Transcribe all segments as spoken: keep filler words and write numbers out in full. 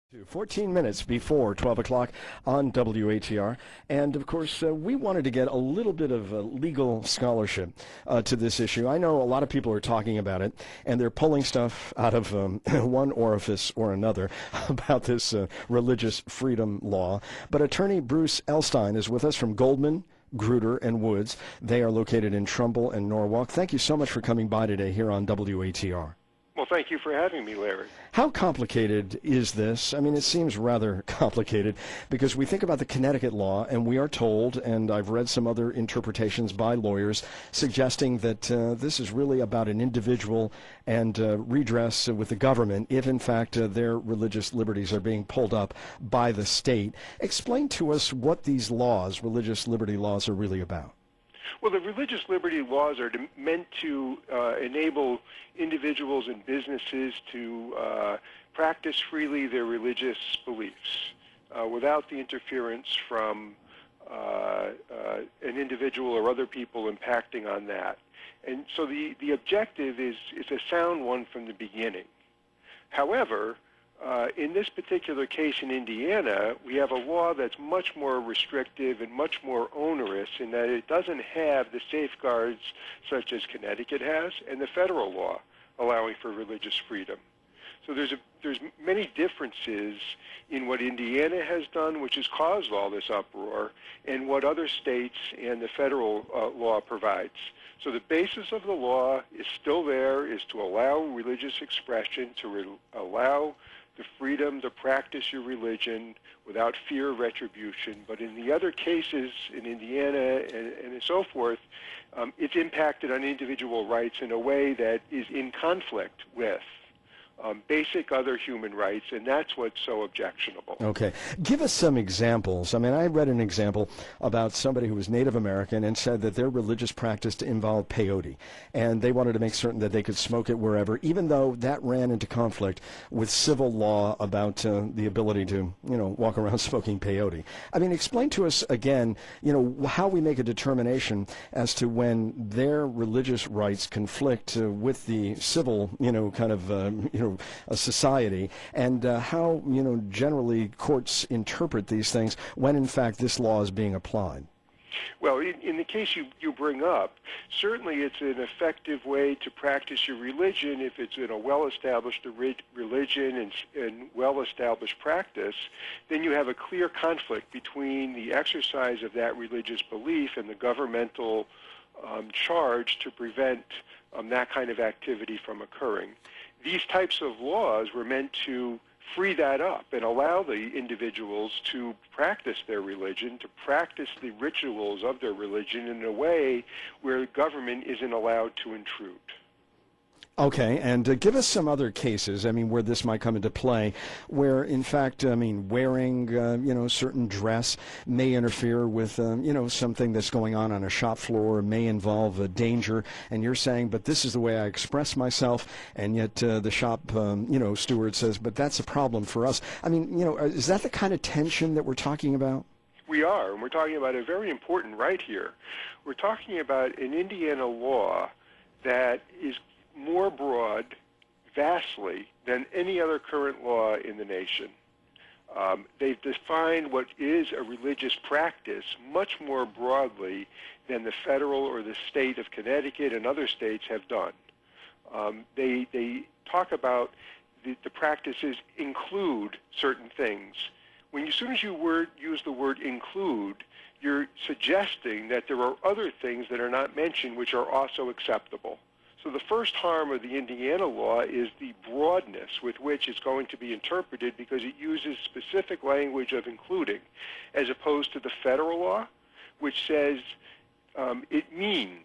fourteen minutes before twelve o'clock on W A T R. And, of course, uh, we wanted to get a little bit of uh, legal scholarship uh, to this issue. I know a lot of people are talking about it, and they're pulling stuff out of um, one orifice or another about this uh, religious freedom law. But attorney Bruce Elstein is with us from Goldman, Gruder, and Woods. They are located in Trumbull and Norwalk. Thank you so much for coming by today here on W A T R. Well, thank you for having me, Larry. How complicated is this? I mean, it seems rather complicated because we think about the Connecticut law, and we are told, and I've read some other interpretations by lawyers, suggesting that uh, this is really about an individual and uh, redress with the government if, in fact, uh, their religious liberties are being pulled up by the state. Explain to us what these laws, religious liberty laws, are really about. Well, the religious liberty laws are to, meant to uh, enable individuals and businesses to uh, practice freely their religious beliefs uh, without the interference from uh, uh, an individual or other people impacting on that. And so the, the objective is, is a sound one from the beginning. However, Uh, in this particular case in Indiana, we have a law that's much more restrictive and much more onerous in that it doesn't have the safeguards such as Connecticut has and the federal law allowing for religious freedom. So there's, a, there's many differences in what Indiana has done, which has caused all this uproar, and what other states and the federal uh, law provides. So the basis of the law is still there, is to allow religious expression, to re- allow the freedom to practice your religion without fear of retribution. But in the other cases in Indiana and, and so forth, um, it's impacted on individual rights in a way that is in conflict with Um, basic other human rights, and that's what's so objectionable. Okay. Give us some examples. I mean, I read an example about somebody who was Native American and said that their religious practice involved peyote, and they wanted to make certain that they could smoke it wherever, even though that ran into conflict with civil law about uh, the ability to, you know, walk around smoking peyote. I mean, explain to us again, you know, how we make a determination as to when their religious rights conflict uh, with the civil, you know, kind of, uh, you know, a society, and uh, how, you know, generally courts interpret these things when, in fact, this law is being applied. Well, in, in the case you, you bring up, certainly it's an effective way to practice your religion if it's in a well-established religion and, and well-established practice. Then you have a clear conflict between the exercise of that religious belief and the governmental um, charge to prevent um, that kind of activity from occurring. These types of laws were meant to free that up and allow the individuals to practice their religion, to practice the rituals of their religion in a way where the government isn't allowed to intrude. Okay, and uh, give us some other cases, I mean, where this might come into play, where, in fact, I mean, wearing, uh, you know, certain dress may interfere with, uh, you know, something that's going on on a shop floor, may involve a danger, and you're saying, but this is the way I express myself, and yet uh, the shop, um, you know, steward says, but that's a problem for us. I mean, you know, is that the kind of tension that we're talking about? We are, and we're talking about a very important right here. We're talking about an Indiana law that is more broad, vastly, than any other current law in the nation. Um, they've defined what is a religious practice much more broadly than the federal or the state of Connecticut and other states have done. Um, they, they talk about the, the practices include certain things. When you, as soon as you word, use the word include, you're suggesting that there are other things that are not mentioned which are also acceptable. So the first harm of the Indiana law is the broadness with which it's going to be interpreted because it uses specific language of including, as opposed to the federal law, which says um, it means.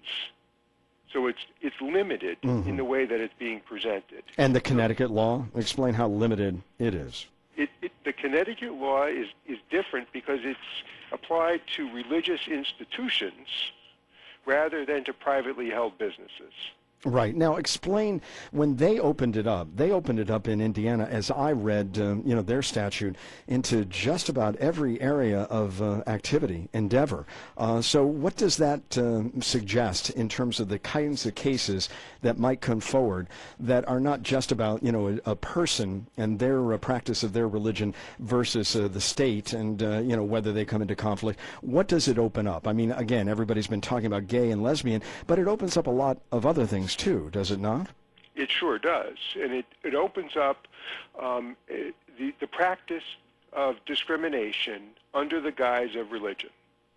So it's it's limited mm-hmm. in the way that it's being presented. And the Connecticut law? Explain how limited it is. It, it, the Connecticut law is, is different because it's applied to religious institutions rather than to privately held businesses. Right. Now, explain when they opened it up. They opened it up in Indiana, as I read, um, you know, their statute, into just about every area of uh, activity, endeavor. Uh, so what does that uh, suggest in terms of the kinds of cases that might come forward that are not just about, you know, a, a person and their uh, practice of their religion versus uh, the state and, uh, you know, whether they come into conflict? What does it open up? I mean, again, everybody's been talking about gay and lesbian, but it opens up a lot of other things too, does it not? It sure does, and it, it opens up um, it, the, the practice of discrimination under the guise of religion.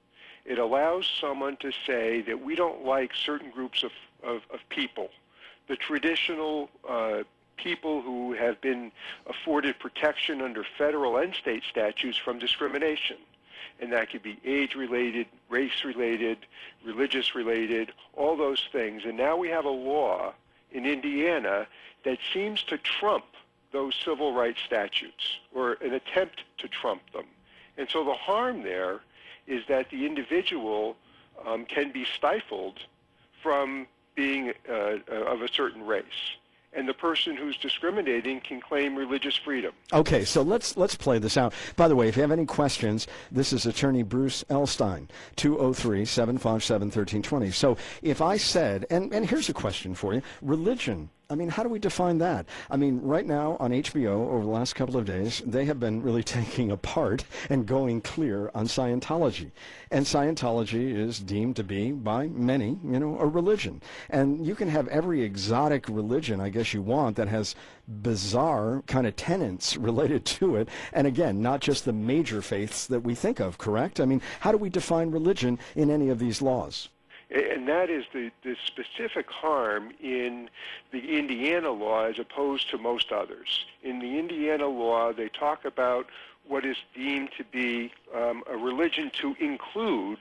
It allows someone to say that we don't like certain groups of, of, of people, the traditional uh, people who have been afforded protection under federal and state statutes from discrimination. And that could be age-related, race-related, religious-related, all those things. And now we have a law in Indiana that seems to trump those civil rights statutes, or an attempt to trump them. And so the harm there is that the individual um, can be stifled from being uh, of a certain race. And the person who's discriminating can claim religious freedom. Okay, so let's let's play this out. By the way, if you have any questions, this is Attorney Bruce Elstein, two oh three, seven five seven, one three two zero. So if I said, and, and here's a question for you, religion, I mean, how do we define that? I mean, right now on H B O, over the last couple of days, they have been really taking apart and going clear on Scientology. And Scientology is deemed to be, by many, you know, a religion. And you can have every exotic religion, I guess you want, that has bizarre kind of tenets related to it. And again, not just the major faiths that we think of, correct? I mean, how do we define religion in any of these laws? And that is the, the specific harm in the Indiana law as opposed to most others. In the Indiana law, they talk about what is deemed to be um, a religion to include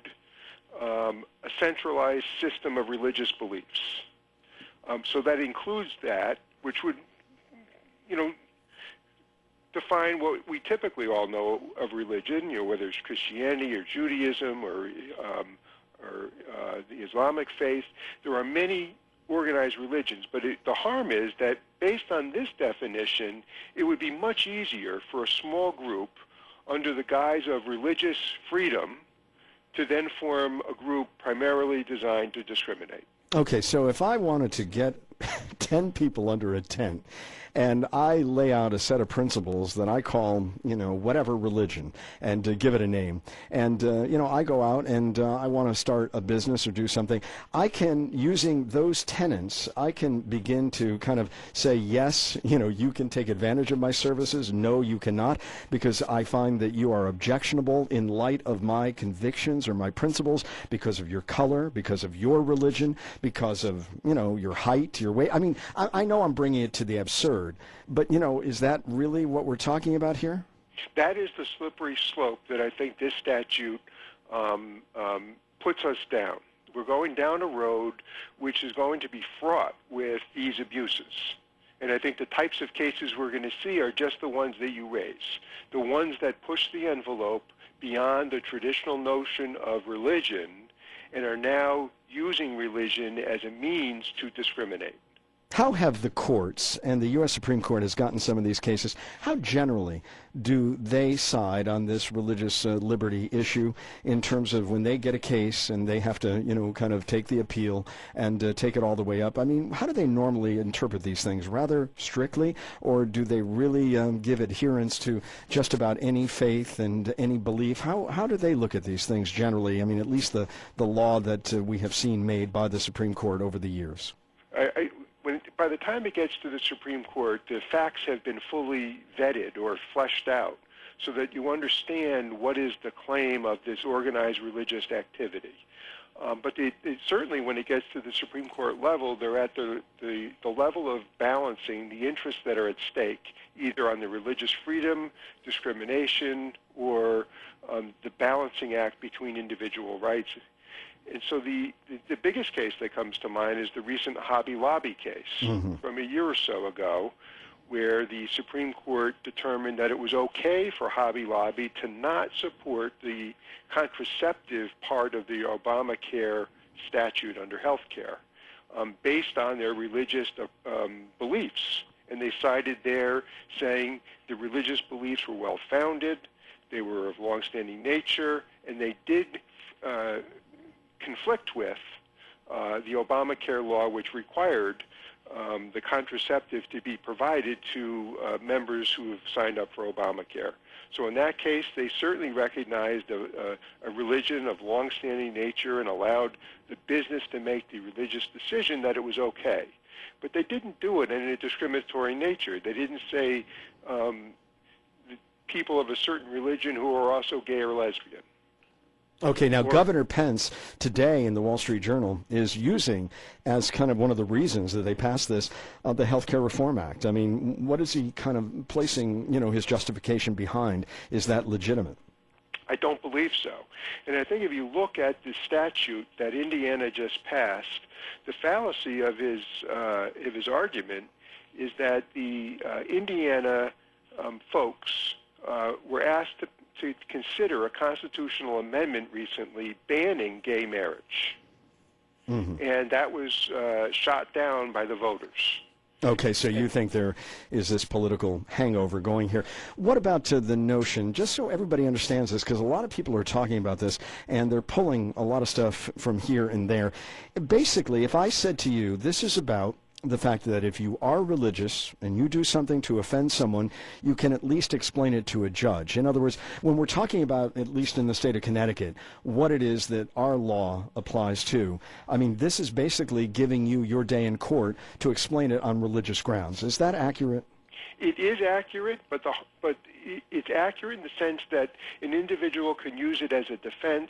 um, a centralized system of religious beliefs. Um, so that includes that, which would, you know, define what we typically all know of religion, you know, whether it's Christianity or Judaism or um, or uh, the Islamic faith. There are many organized religions, but it, the harm is that based on this definition, it would be much easier for a small group under the guise of religious freedom to then form a group primarily designed to discriminate. Okay, so if I wanted to get ten people under a tent and I lay out a set of principles that I call, you know, whatever religion, and uh, give it a name. And, uh, you know, I go out and uh, I want to start a business or do something. I can, using those tenets, I can begin to kind of say, yes, you know, you can take advantage of my services. No, you cannot, because I find that you are objectionable in light of my convictions or my principles because of your color, because of your religion, because of, you know, your height, your weight. I mean, I, I know I'm bringing it to the absurd. But, you know, is that really what we're talking about here? That is the slippery slope that I think this statute um, um, puts us down. We're going down a road which is going to be fraught with these abuses. And I think the types of cases we're going to see are just the ones that you raise, the ones that push the envelope beyond the traditional notion of religion and are now using religion as a means to discriminate. How have the courts, and the U S Supreme Court has gotten some of these cases, how generally do they side on this religious uh, liberty issue in terms of when they get a case and they have to, you know, kind of take the appeal and uh, take it all the way up? I mean, how do they normally interpret these things? Rather strictly, or do they really um, give adherence to just about any faith and any belief? How how do they look at these things generally? I mean, at least the, the law that uh, we have seen made by the Supreme Court over the years. I, I When, by the time it gets to the Supreme Court, the facts have been fully vetted or fleshed out so that you understand what is the claim of this organized religious activity. Um, but it, it, certainly when it gets to the Supreme Court level, they're at the, the, the level of balancing the interests that are at stake, either on the religious freedom, discrimination, or um, the balancing act between individual rights. And so the, the, the biggest case that comes to mind is the recent Hobby Lobby case mm-hmm. from a year or so ago, where the Supreme Court determined that it was okay for Hobby Lobby to not support the contraceptive part of the Obamacare statute under health care. um, based on their religious um, beliefs. And they cited there saying the religious beliefs were well-founded, they were of long-standing nature, and they did uh, conflict with uh, the Obamacare law, which required um, the contraceptive to be provided to uh, members who have signed up for Obamacare. So in that case, they certainly recognized a, a, a religion of long-standing nature and allowed the business to make the religious decision that it was okay. But they didn't do it in a discriminatory nature. They didn't say um, people of a certain religion who are also gay or lesbian. Okay, now or, Governor Pence today in the Wall Street Journal is using as kind of one of the reasons that they passed this uh, the Health Care Reform Act. I mean, what is he kind of placing, you know, his justification behind? Is that legitimate? I don't believe so. And I think if you look at the statute that Indiana just passed, the fallacy of his uh, of his argument is that the uh, Indiana um, folks uh, were asked to, to consider a constitutional amendment recently banning gay marriage. Mm-hmm. And that was uh, shot down by the voters. Okay, so you think there is this political hangover going here. What about uh, the notion, just so everybody understands this, because a lot of people are talking about this, and they're pulling a lot of stuff from here and there. Basically, if I said to you, this is about the fact that if you are religious and you do something to offend someone, you can at least explain it to a judge. In other words, when we're talking about, at least in the state of Connecticut, what it is that our law applies to, I mean, this is basically giving you your day in court to explain it on religious grounds. Is that accurate? It is accurate, but the but it's accurate in the sense that an individual can use it as a defense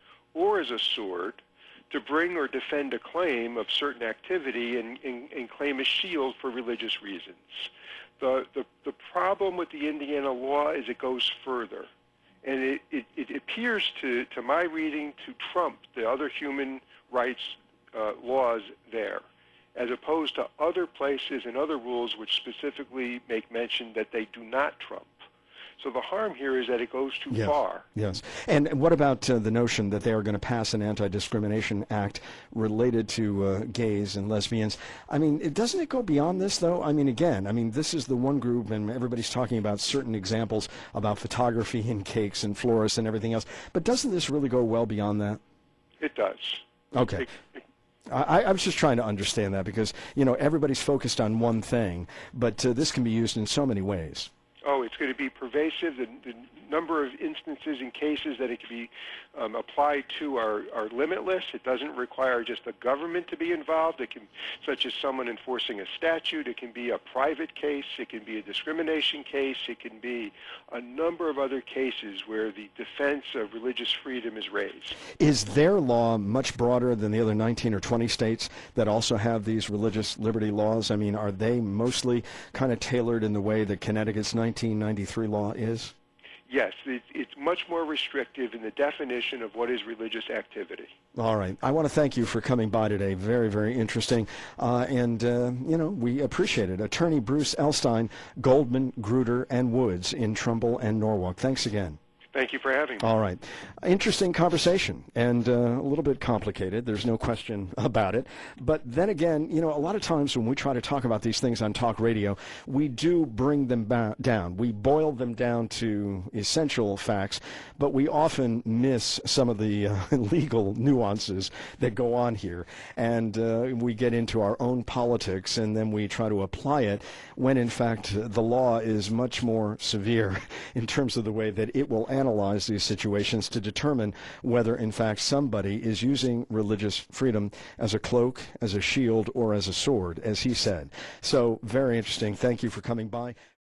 or as a sword to bring or defend a claim of certain activity and, and, and claim a shield for religious reasons. The, the, the problem with the Indiana law is it goes further. And it, it, it appears to, to my reading to trump the other human rights uh, laws there, as opposed to other places and other rules which specifically make mention that they do not trump. So the harm here is that it goes too yes. far. Yes. And what about uh, the notion that they are going to pass an anti-discrimination act related to uh, gays and lesbians? I mean, it, doesn't it go beyond this, though? I mean, again, I mean, this is the one group, and everybody's talking about certain examples about photography and cakes and florists and everything else. But doesn't this really go well beyond that? It does. Okay. It, it, I, I was just trying to understand that because, you know, everybody's focused on one thing, but uh, this can be used in so many ways. Oh, it's going to be pervasive. The, the number of instances and cases that it can be um, applied to are, are limitless. It doesn't require just the government to be involved. It can, such as someone enforcing a statute. It can be a private case. It can be a discrimination case. It can be a number of other cases where the defense of religious freedom is raised. Is their law much broader than the other nineteen or twenty states that also have these religious liberty laws? I mean, are they mostly kind of tailored in the way that Connecticut's nineteen ninety-three law is? Yes, it, it's much more restrictive in the definition of what is religious activity. All right. I want to thank you for coming by today. Very, very interesting. Uh, and, uh, you know, we appreciate it. Attorney Bruce Elstein, Goldman, Gruder, and Woods in Trumbull and Norwalk. Thanks again. Thank you for having me. All right. Interesting conversation and uh, a little bit complicated. There's no question about it. But then again, you know, a lot of times when we try to talk about these things on talk radio, we do bring them ba- down. We boil them down to essential facts, but we often miss some of the uh, legal nuances that go on here. And uh, we get into our own politics and then we try to apply it when, in fact, the law is much more severe in terms of the way that it will analyze analyze these situations to determine whether, in fact, somebody is using religious freedom as a cloak, as a shield, or as a sword, as he said. So, very interesting. Thank you for coming by.